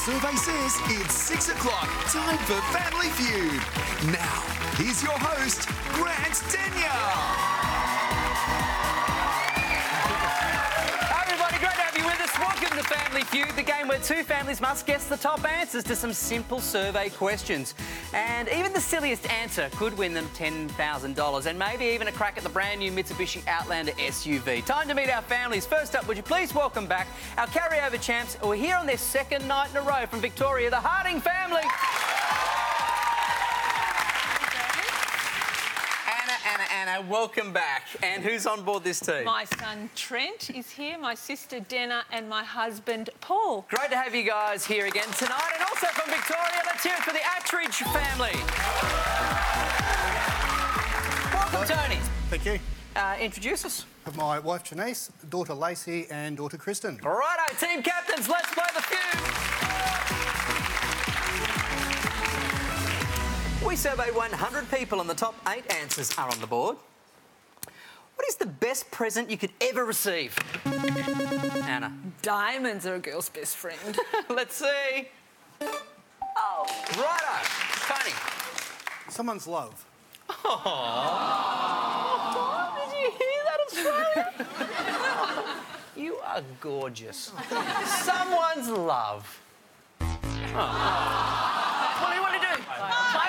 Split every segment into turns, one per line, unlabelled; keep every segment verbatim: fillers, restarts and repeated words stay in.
survey says it's six o'clock. Time for Family Feud. Now, here's your host, Grant Denyer.
Hi everybody, great to have you with us. Welcome to Family Feud, the game where two families must guess the top answers to some simple survey questions. And even the silliest answer could win them ten thousand dollars and maybe even a crack at the brand new Mitsubishi Outlander S U V. Time to meet our families. First up, would you please welcome back our carryover champs who are here on their second night in a row from Victoria, the Harding family. Anna, Anna, welcome back. And who's on board this team?
My son Trent is here, my sister Denna and my husband Paul.
Great to have you guys here again tonight. And also from Victoria, let's hear it for the Attridge family. Welcome, Tony.
Thank you.
Uh, introduce us.
Of my wife Janice, daughter Lacey and daughter Kristen.
Righto, team captains, let's play the feud. We surveyed one hundred people and the top eight answers are on the board. What is the best present you could ever receive? Anna.
Diamonds are a girl's best friend.
Let's see. Oh. Righto. Tony.
Someone's love.
Oh. Did you hear that, Australia? You are gorgeous. Someone's love. Oh. What do you want to do? Play?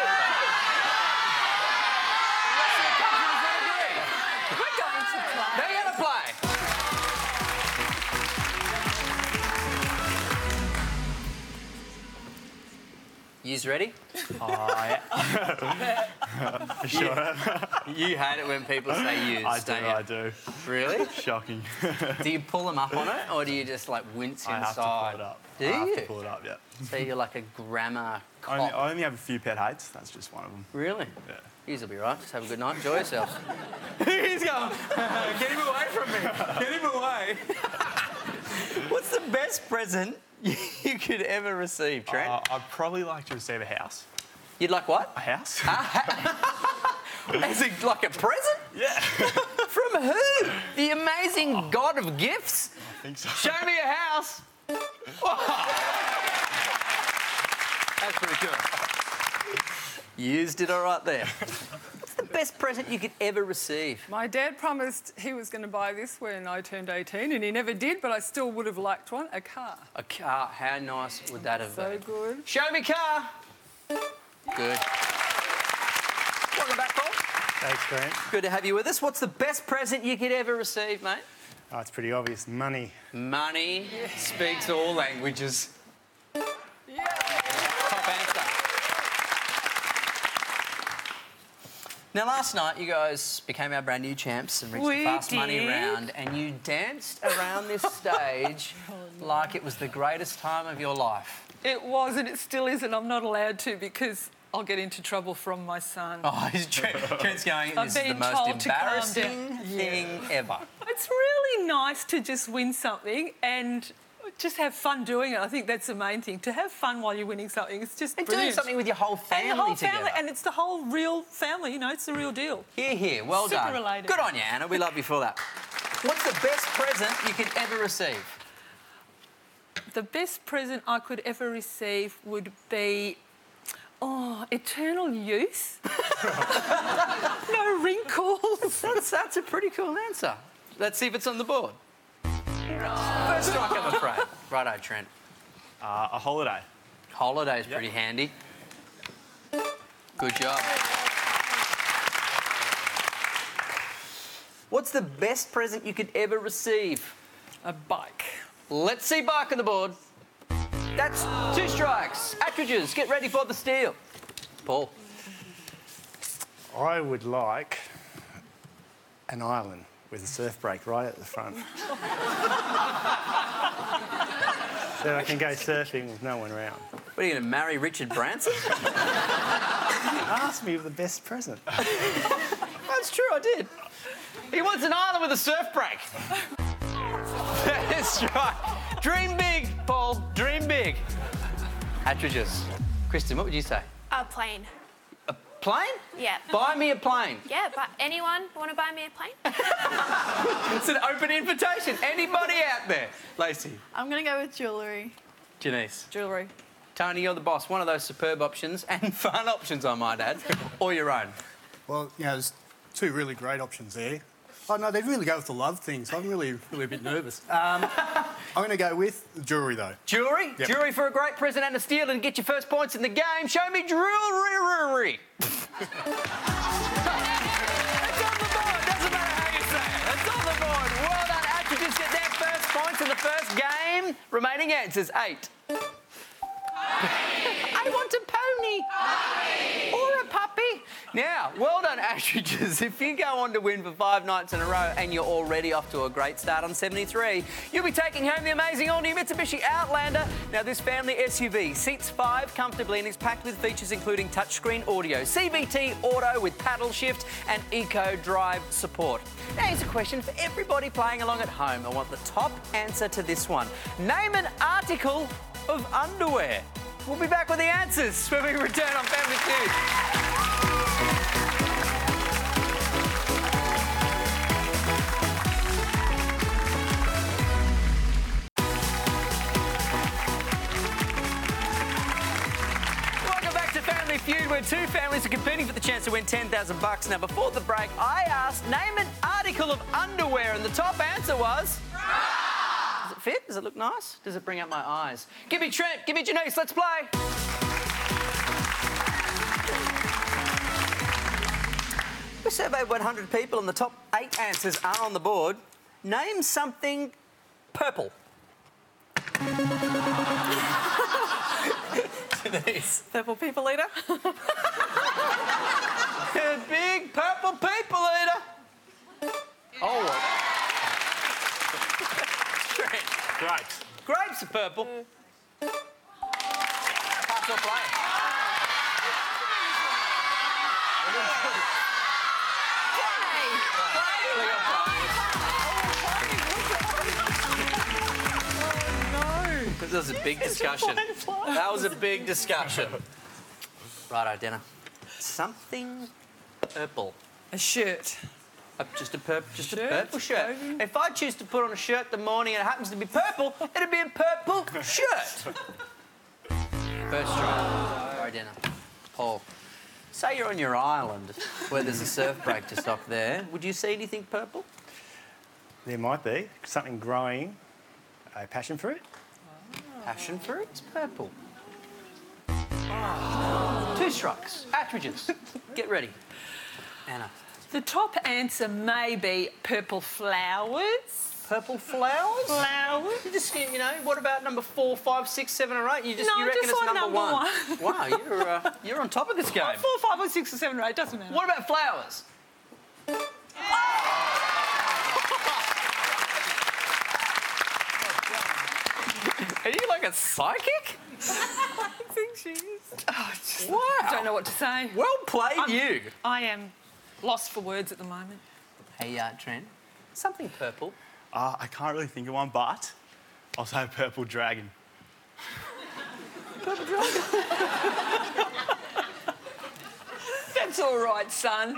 We're going to play.
They're going to play. Yous ready?
Oh, yeah. Sure.
You hate it when people say yous,
I do,
don't you?
I do.
Really?
Shocking.
Do you pull them up on it, or do you just, like, wince
I
inside?
have to pull it up.
Do
I
you?
have to pull it up, yeah.
So you're like a grammar cop.
Only, I only have a few pet hates. That's just one of them.
Really?
Yeah.
Yous will be right. Just have a good night. Enjoy yourselves. He's going, get him away from me. Get him away. What's the best present you could ever receive, Trent?
Uh, I'd probably like to receive a house.
You'd like what?
A house?
Is it like a present?
Yeah.
From who? The amazing oh. God of gifts?
I think so.
Show me a house. That's pretty cool. You used it all right there. What's the best present you could ever receive?
My dad promised he was going to buy this when I turned eighteen, and he never did, but I still would have liked one, a car.
A car. How nice would that have
So
been?
good.
Show me car. Good. Welcome back, Paul.
Thanks, Grant.
Good to have you with us. What's the best present you could ever receive, mate?
Oh, it's pretty obvious. Money.
Money speaks all languages.
Yeah.
Top answer. Now, last night, you guys became our brand new champs and reached
We
the fast money
did.
round, and you danced around this stage like it was the greatest time of your life.
It was, and it still is, and I'm not allowed to because I'll get into trouble from my son.
Oh, he's Trent, Trent's going,
I'm
this is the
being
most
told to calm
embarrassing
down.
thing ever.
It's really nice to just win something and just have fun doing it. I think that's the main thing. To have fun while you're winning something, it's just
And
brilliant.
doing something with your whole family
and the whole
together.
family, and it's the whole real family, you know, it's the real deal.
Here, here. Well
Super
done.
related.
Good on you, Anna. We love you for that. What's the best present you could ever receive?
The best present I could ever receive would be, oh, eternal youth. No wrinkles.
That's, that's a pretty cool answer. Let's see if it's on the board. First strike, I'm afraid. Righto, Trent.
Uh, a holiday.
Holiday's
Yep.
pretty handy. Good job. What's the best present you could ever receive?
A bike.
Let's see bike on the board. That's two strikes. Attridges, get ready for the steal. Paul.
I would like an island with a surf break right at the front. So I can go surfing with no one around.
What are you going to marry Richard Branson?
Ask me for the best present.
That's true, I did. He wants an island with a surf break. That's right. Dream big, Paul. Dream big. Attridges. Kristen, what would you say?
A plane.
A plane?
Yeah.
Buy me a plane.
Yeah, but anyone want to buy me a plane?
It's an open invitation. Anybody out there? Lacey.
I'm going to go with jewellery.
Janice.
Jewellery.
Tony, you're the boss. One of those superb options and fun options, I might add, or your own.
Well, you know, there's two really great options there. Oh, no, they really go with the love thing, so I'm really, really a bit nervous. Um, I'm going to go with jewellery, though.
Jewellery?
Yep.
Jewellery for a great present and a steal and get your first points in the game. Show me jewellery. It's on the board. Doesn't matter how you say it. It's on the board. Well done. Attributes get their first points in the first game. Remaining answers, eight. I want a pony. Pony. Or a puppy. Now, well done, Astridges. If you go on to win for five nights in a row and you're already off to a great start on seventy-three, you'll be taking home the amazing all-new Mitsubishi Outlander. Now, this family S U V seats five comfortably and is packed with features including touchscreen audio, C V T auto with paddle shift and Eco Drive support. Now, here's a question for everybody playing along at home. I want the top answer to this one. Name an article of underwear. We'll be back with the answers when we return on Family Feud. Welcome back to Family Feud, where two families are competing for the chance to win ten thousand bucks. Now, before the break, I asked, name an article of underwear, and the top answer was... Does it fit? Does it look nice? Does it bring out my eyes? Give me Trent, give me Janice, let's play. We surveyed one hundred people and the top eight answers are on the board. Name something purple. Janice.
Purple people eater.
A big purple people eater. Oh.
Grapes.
Grapes are purple. Pass or play? That was a big discussion. That was a big discussion. Righto, Denna. Something purple.
A shirt.
Uh, just a purple, just
Shirt,
a purple shirt. If I choose to put on a shirt in the morning and it happens to be purple, it'd be a purple shirt. First try. Sorry, Denna. Paul. Say you're on your island where there's a surf break just off there. Would you see anything purple?
There might be something growing. A passion fruit.
Passion fruit's purple. Oh. Two strikes. Attridges. Get ready. Anna.
The top answer may be purple flowers.
Purple flowers?
Flowers.
You just, you know, what about number four, five, six, seven, or eight? You just,
No,
you reckon
just
it's
on
number,
number
one.
one.
Wow, you're, uh, you're on top of this game.
Four, five, or six, or seven, or eight, doesn't matter.
What about flowers? Are you like a psychic?
I think she is. Oh, just,
Wow.
I don't know what to say.
Well played,
I'm-
you.
I am lost for words at the moment.
Hey, uh, Trent, something purple.
Uh, I can't really think of one, but I'll say purple dragon.
Purple dragon?
That's all right, son.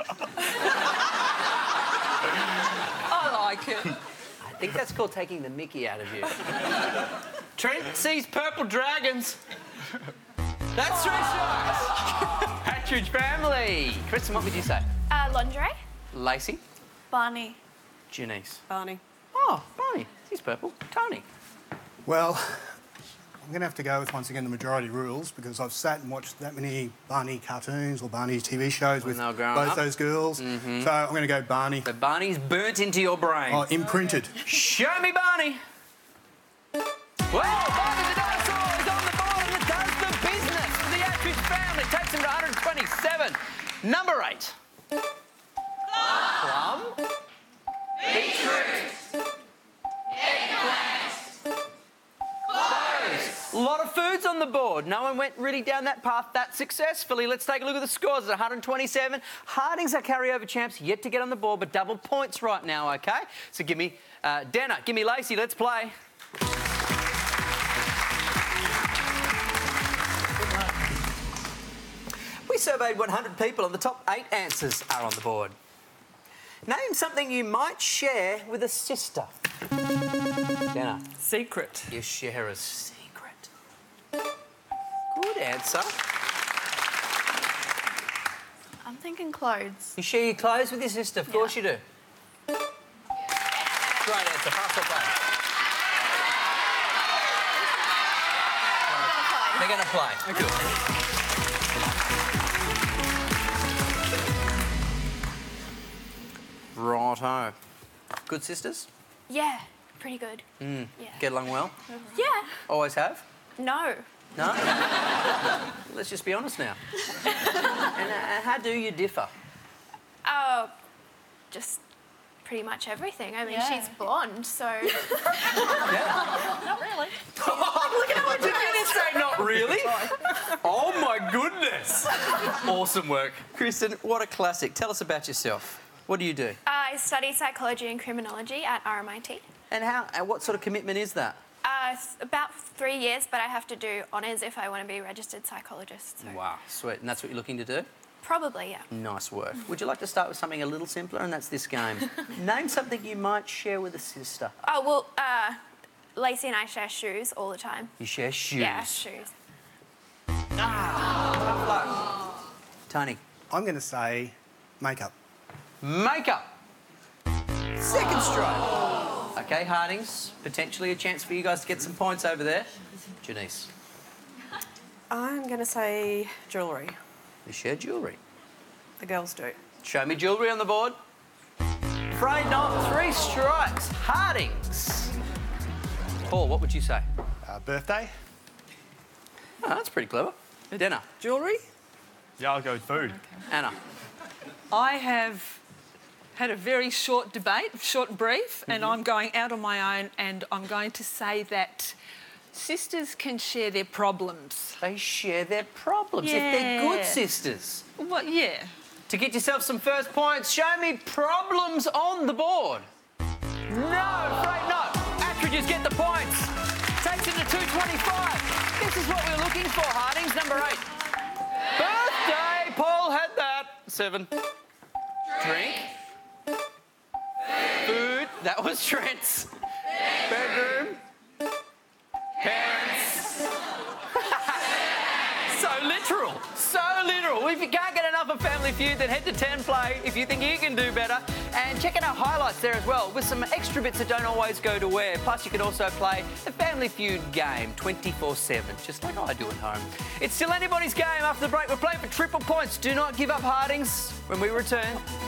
I like it.
I think that's called taking the mickey out of you. Trent sees purple dragons. That's three strikes. Patridge family. Kristen, what would you say?
Uh, lingerie.
Lacey.
Barney.
Janice.
Barney.
Oh, Barney. He's purple. Tony.
Well, I'm going to have to go with, once again, the majority rules because I've sat and watched that many Barney cartoons or Barney T V shows
When
with
they were growing
both
up.
those girls.
Mm-hmm.
So I'm going to go Barney.
So Barney's burnt into your brain.
Oh, imprinted.
Show me Barney. Well, Barney the dinosaur is on the board and it does the business for the Attridge family. Takes him to one hundred twenty-seven. Number eight. Plum. Beetroot. Eggplant. Close. A lot of foods on the board. No one went really down that path that successfully. Let's take a look at the scores. It's one hundred twenty-seven. Hardings are carryover champs, yet to get on the board, but double points right now, OK? So give me uh, Denna, give me Lacey. Let's play. We surveyed one hundred people and the top eight answers are on the board. Name something you might share with a sister. Denna.
Secret.
You share a secret. Good answer.
I'm thinking clothes.
You share your clothes with your sister? Of course you do. Great answer. Pass or play? They're going to play. Good. Righto. Good sisters?
Yeah, pretty good.
Mm.
Yeah.
Get along well?
Yeah.
Always have?
No.
No? Let's just be honest now. And uh, how do you differ?
Uh, just pretty much everything. I mean,
Yeah.
she's blonde, so...
Yeah.
Not really.
Look at how I did you say not really? Oh, my goodness. Awesome work. Kristen, what a classic. Tell us about yourself. What do you do?
I study psychology and criminology at R M I T.
And how? And what sort of commitment is that?
Uh, th- about three years, but I have to do honours if I want to be a registered psychologist. So
Wow, sweet. And that's what you're looking to do?
probably, yeah.
Nice work. Would you like to start with something a little simpler? And that's this game. Name something you might share with a sister.
Oh, well, uh, Lacey and I share shoes all the time.
You share shoes.
Yeah, shoes.
Tony.
I'm going to say makeup.
Makeup. Second strike. OK, Hardings, potentially a chance for you guys to get some points over there. Janice.
I'm going to say jewellery.
You share jewellery.
The girls do.
Show me jewellery on the board. Afraid not. Three strikes. Hardings. Paul, what would you say?
Uh, birthday.
Oh, that's pretty clever. Dinner.
Jewellery?
Yeah, I'll go with food.
Anna.
I have had a very short debate, short and brief, and I'm going out on my own, and I'm going to say that sisters can share their problems.
They share their problems if they're good
Yeah.
sisters.
Well, yeah.
To get yourself some first points, show me problems on the board. No, afraid not. Attridges get the points. Takes it to two twenty-five. This is what we're looking for, Hardings, number eight. Birthday! Paul had that. Seven. Drink. Food. That was Trent's. Bedroom. Parents. So literal. So literal. If you can't get enough of Family Feud, then head to ten play if you think you can do better. And check out our highlights there as well, with some extra bits that don't always go to air. Plus, you can also play the Family Feud game twenty-four seven, just like I do at home. It's still anybody's game. After the break, we're playing for triple points. Do not give up, Hardings, when we return.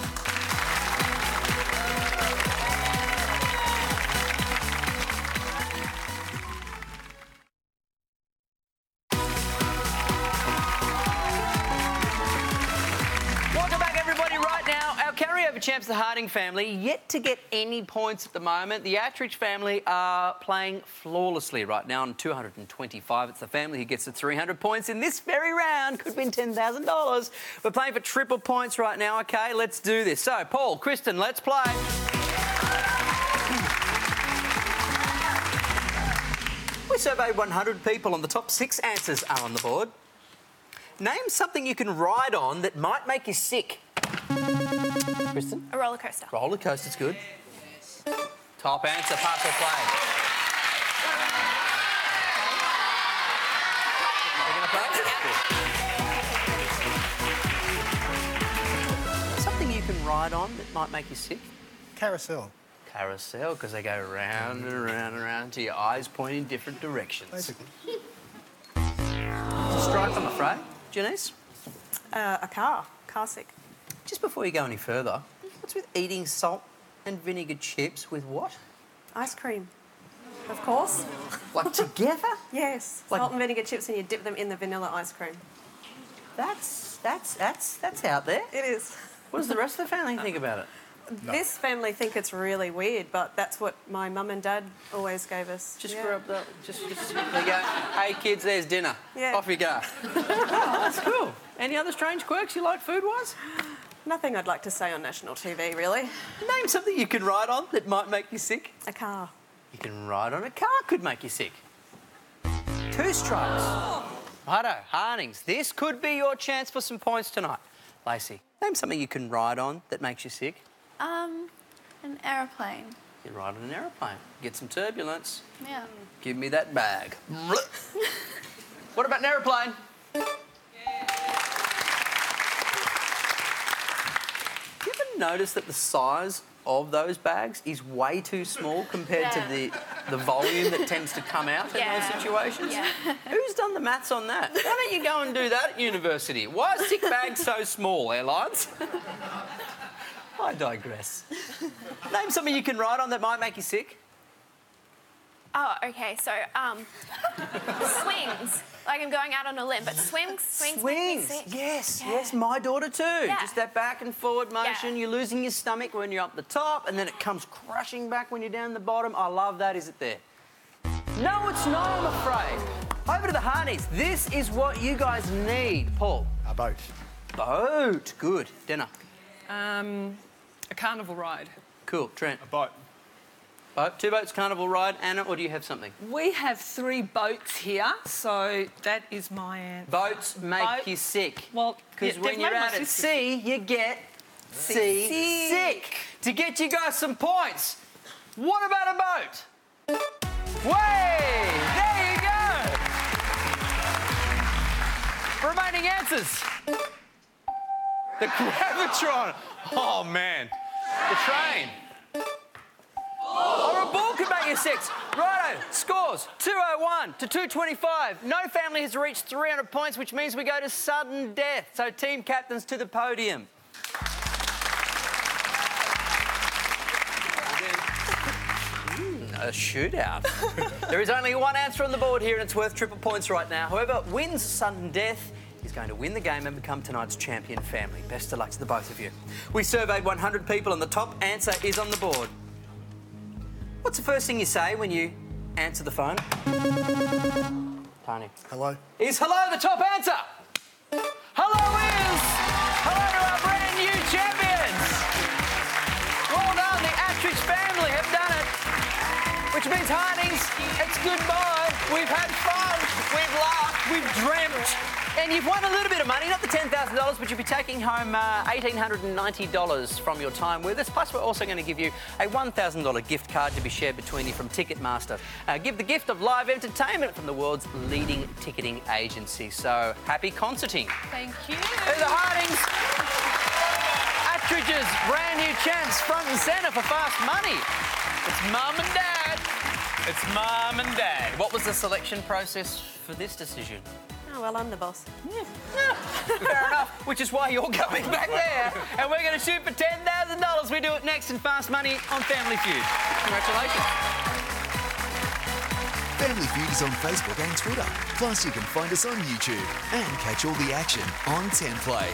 Welcome back, everybody. Right now, our carryover champs, the Harding family, yet to get any points at the moment. The Attridge family are playing flawlessly right now on two hundred twenty-five. It's the family who gets the three hundred points in this very round. Could win ten thousand dollars. We're playing for triple points right now. OK, let's do this. So, Paul, Kristen, let's play. We surveyed one hundred people, and the top six answers are on the board. Name something you can ride on that might make you sick. Kristen?
A roller coaster.
Roller coaster's good. Top answer, pass or play. We're gonna play? Something you can ride on that might make you sick.
Carousel.
Carousel, because they go round and round and round till your eyes point in different directions.
Basically.
It's a strike, I'm afraid. Janice?
Uh, a car. Car sick.
Just before you go any further, what's with eating salt and vinegar chips with what?
Ice cream. Of course.
Like together?
Yes.
Like-
Salt and vinegar chips, and you dip them in the vanilla ice cream.
That's that's that's that's out there.
It is.
What does the rest of the family think about it?
This family think it's really weird, but that's what my mum and dad always gave us.
Just
Yeah.
grew up that. Just, just there you go. Hey kids, there's dinner.
Yeah.
Off you go. Oh, that's cool. Any other strange quirks you like food-wise?
Nothing I'd like to say on national T V, really.
Name something you can ride on that might make you sick.
A car.
You can ride on a car, could make you sick. Two strikes. Righto, Hardings, this could be your chance for some points tonight. Lacey, name something you can ride on that makes you sick.
Um, an aeroplane.
You ride on an aeroplane, get some turbulence.
Yeah.
Give me that bag. What about an aeroplane? you notice that the size of those bags is way too small compared
Yeah.
to the the volume that tends to come out in
Yeah.
those situations?
Yeah.
Who's done the maths on that? Why don't you go and do that at university? Why are sick bags so small, airlines? I digress. Name something you can ride on that might make you sick.
Oh, okay. So, um, swings. Like I'm going out on a limb, but swings, swings, make me
Swings.
sick.
Yes,
Yeah.
yes, my daughter too.
Yeah.
Just that back and forward motion.
Yeah.
You're losing your stomach when you're up the top, and then it comes crashing back when you're down the bottom. I love that. Is it there? No, it's not, I'm afraid. Over to the Harneys. This is what you guys need. Paul.
A boat.
Boat. Good. Dinner.
Um, a carnival ride.
Cool. Trent.
A boat.
Boat. Two boats, carnival ride. Anna, or do you have something?
We have three boats here, so that is my answer.
Boats make
Boat.
you sick.
Well,
Because
yeah,
when
they've
you're
made my
out at
sister
sea, you get sea
Seasick.
sick. To get you guys some points, what about a boat? Way! There you go! Remaining answers. The Gravitron. Oh, man. The train. Or a ball could make you sick. Righto, scores two oh one to two twenty-five. No family has reached three hundred points, which means we go to sudden death. So team captains to the podium. Mm, a shootout. There is only one answer on the board here, and it's worth triple points right now. Whoever wins sudden death is going to win the game and become tonight's champion family. Best of luck to the both of you. We surveyed one hundred people, and the top answer is on the board. What's the first thing you say when you answer the phone? Tony.
Hello.
Is hello the top answer? Hello is hello to our brand new champions. Well done, the Attridge family have done it. Which means, Harneys, it's goodbye. We've had fun, we've laughed, we've dreamt. And you've won a little bit of money, not the ten thousand dollars, but you'll be taking home uh, one thousand eight hundred ninety dollars from your time with us. Plus, we're also going to give you a one thousand dollars gift card to be shared between you from Ticketmaster. Uh, give the gift of live entertainment from the world's leading ticketing agency. So, happy concerting.
Thank you.
They're the Hardings. Attridge's brand new champs, front and centre for fast money. It's Mum and Dad. It's Mum and Dad. What was the selection process for this decision?
Oh, well, I'm the boss.
Fair enough, which is why you're coming back there. And we're going to shoot for ten thousand dollars. We do it next in Fast Money on Family Feud. Congratulations.
Family Feud is on Facebook and Twitter. Plus, you can find us on YouTube and catch all the action on ten play.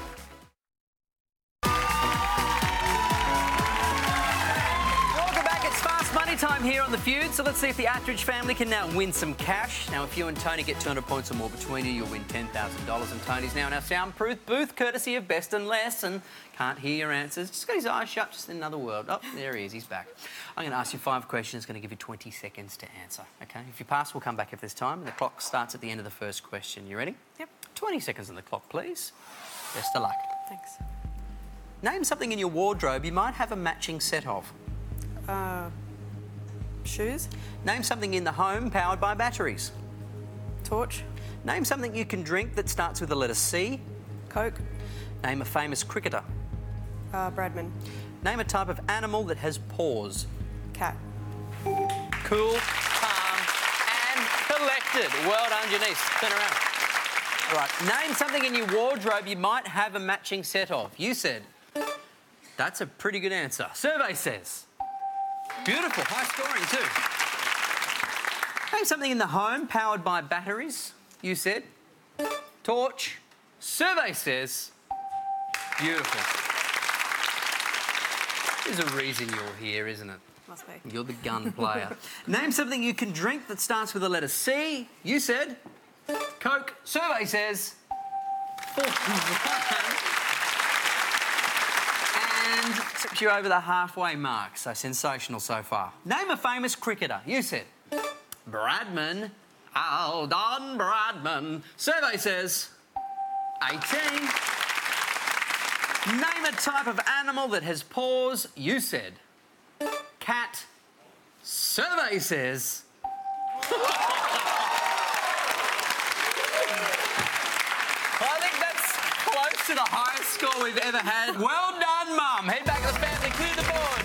Welcome back. It's Fast Money time here on The Feud. So let's see if the Attridge family can now win some cash. Now, if you and Tony get two hundred points or more between you, you'll win ten thousand dollars. And Tony's now in our soundproof booth, courtesy of Best and Less, and can't hear your answers. Just got his eyes shut, just in another world. Oh, there he is. He's back. I'm going to ask you five questions. Going to give you twenty seconds to answer, OK? If you pass, we'll come back if there's time. And the clock starts at the end of the first question. You ready?
Yep.
twenty seconds on the clock, please. Best of luck.
Thanks.
Name something in your wardrobe you might have a matching set of.
Uh, shoes,
Name something in the home powered by batteries.
torch,
Name something you can drink that starts with the letter C.
Coke,
Name a famous cricketer.
uh, Bradman,
Name a type of animal that has paws.
cat.
Cool, calm, and collected. Well done, Janice. Turn around. All right. Name something in your wardrobe you might have a matching set of. You said. That's a pretty good answer. Survey says. Beautiful. High scoring too. Name something in the home powered by batteries. You said. Torch. Survey says. Beautiful. There's a reason you're here, isn't it?
Must be.
You're the gun player. Name something you can drink that starts with the letter C. You said. Coke. Survey says. forty-one. And tips you over the halfway mark. So sensational so far. Name a famous cricketer. You said. Bradman. Aldon Bradman. Survey says. eighteen. Name a type of animal that has paws. You said. Cat. Survey says. I think that's close the highest score we've ever had. Well done, Mum. Head back to the family, clear the board.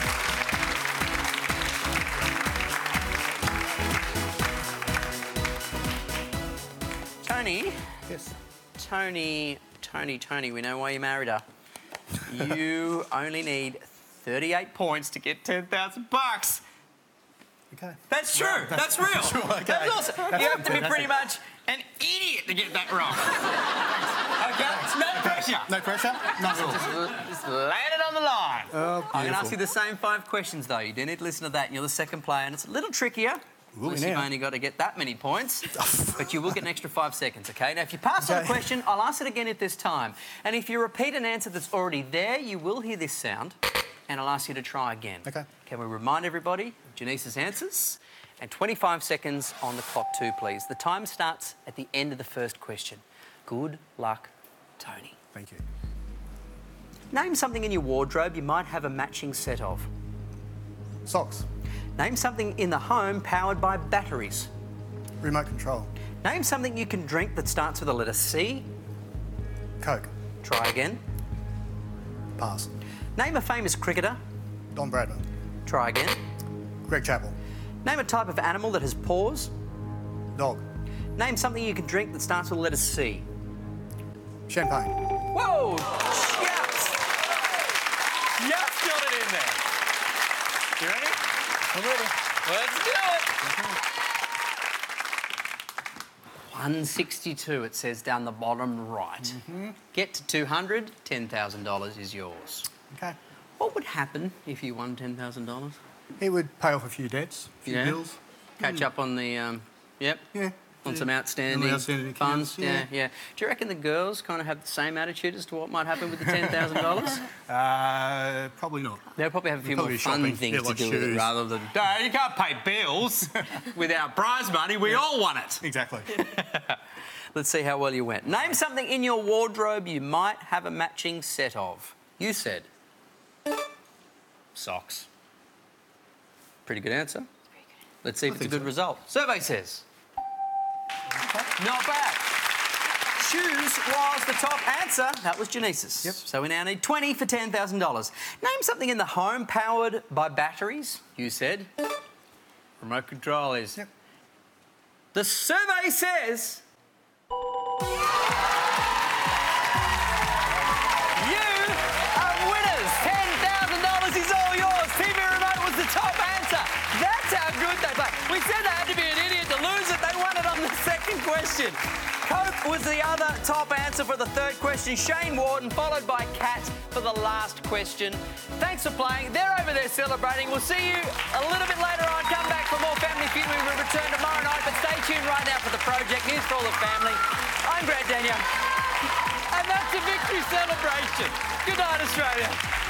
Tony.
Yes.
Tony, Tony, Tony, we know why you married her. You only need thirty-eight points to get ten thousand bucks.
Okay.
That's true.
Well,
that's,
that's-
real.
sure, okay.
That's awesome.
That's
You have to be
fantastic.
pretty much an idiot to get that wrong. Okay? No pressure.
No pressure? No at all.
Just, just land it on the line.
Oh,
I'm going to ask
beautiful.
you the same five questions, though. You do need to listen to that, and you're the second player, and it's a little trickier.
Will
Unless
we
you've
now?
only got to get that many points. But you will get an extra five seconds, OK? Now, if you pass on a
Okay.
question, I'll ask it again at this time. And if you repeat an answer that's already there, you will hear this sound, and I'll ask you to try again.
OK.
Can we remind everybody of Janice's answers? And twenty-five seconds on the clock too, please. The time starts at the end of the first question. Good luck, Tony.
Thank you.
Name something in your wardrobe you might have a matching set of.
Socks.
Name something in the home powered by batteries.
Remote control.
Name something you can drink that starts with the letter C.
Coke.
Try again.
Pass.
Name a famous cricketer.
Don Bradman.
Try again.
Greg Chappell.
Name a type of animal that has paws.
Dog.
Name something you can drink that starts with the letter C.
Champagne.
Whoa! Just, just got it in there. You ready?
I'm ready.
Let's do it. one sixty-two, it says down the bottom right.
Mm-hmm.
Get to two hundred, ten thousand dollars is yours.
Okay.
What would happen if you won ten thousand dollars?
He would pay off a few debts, a few
Yeah.
bills.
Catch up on the, um, yep,
Yeah.
on
yeah.
some outstanding,
On the outstanding
funds.
accounts,
Yeah.
yeah.
yeah, Do you reckon the girls kind of have the same attitude as to what might happen with the ten thousand dollars?
Uh, probably not.
They'll probably have a few
Probably
more fun
shopping,
things
yeah,
to
like
do with it
shoes.
rather than, no, you can't pay bills without prize money. We all want it.
Exactly.
Let's see how well you went. Name something in your wardrobe you might have a matching set of. You said socks. Pretty good answer. Let's see if it's a good result. Survey says not bad. Shoes was the top answer. That was Janice's.
Yep.
So we now need twenty for ten thousand dollars. Name something in the home powered by batteries. You said remote control is.
Yep.
The survey says you are winners. ten thousand dollars is all yours. T V remote was the top answer. That's how good they play. We said they had to be an idiot to lose it. They won it on the second question. Coke was the other top answer for the third question. Shane Warden, followed by Kat for the last question. Thanks for playing. They're over there celebrating. We'll see you a little bit later on. Come back for more Family Feud. We will return tomorrow night, but stay tuned right now for the project. News for all the family. I'm Grant Denyer. And that's a victory celebration. Good night, Australia.